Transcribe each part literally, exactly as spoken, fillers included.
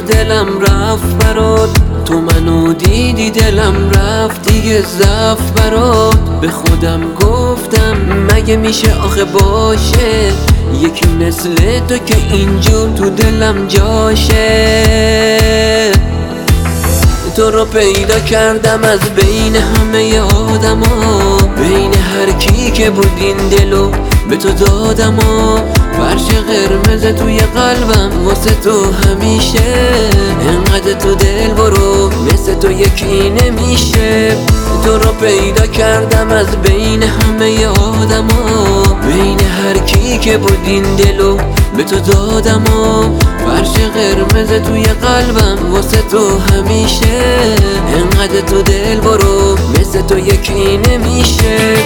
دلم رفت برات، تو منو دیدی دلم رفت دیگه زفت برات. به خودم گفتم مگه میشه آخه باشه یکی مثل تو که اینجور تو دلم جاشه. تو رو پیدا کردم از بین همه آدما، بین هر کی که بود این دلو به تو دادم و فرش قرمز توی قلبم واسه تو همیشه. انقدر تو دل برو مثل تو یکی نمیشه. تو رو پیدا کردم از بین همه آدما، بین هر کی که بود این دلو به تو دادم و فرش قرمز توی قلبم واسه تو همیشه. انقدر تو دل برو مثل تو یکی نمیشه.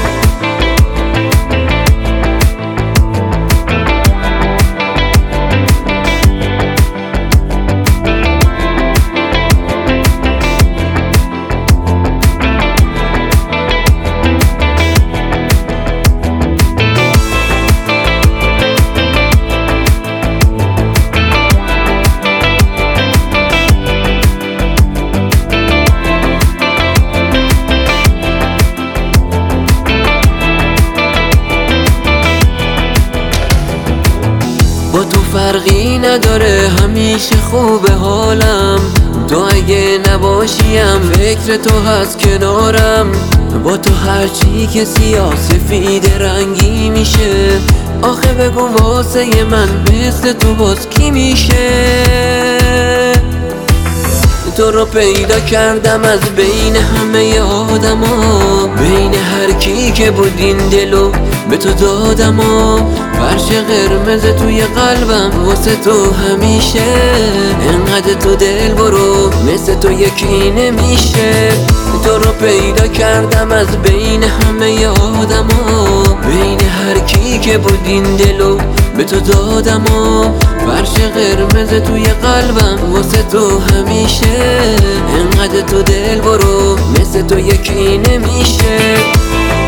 با تو فرقی نداره همیشه خوبه حالم، تو اگه نباشیم فکر تو هست کنارم. با تو هرچی که سیاه سفید رنگی میشه، آخه بگو واسه من مثل تو باز کی میشه. تو رو پیدا کردم از بین همه آدما، بین هر کی که بود این دلو به تو دادم و فرش قرمز توی قلبم واسه تو همیشه. انقدر تو دل برو مثل تو یکی نمیشه. تو رو پیدا کردم از بین همه آدما، بین هر کی که بود این دلو به تو دادم و فرش قرمز توی قلبم واسه تو همیشه. انقدر تو دل برو مثل تو یکی نمیشه.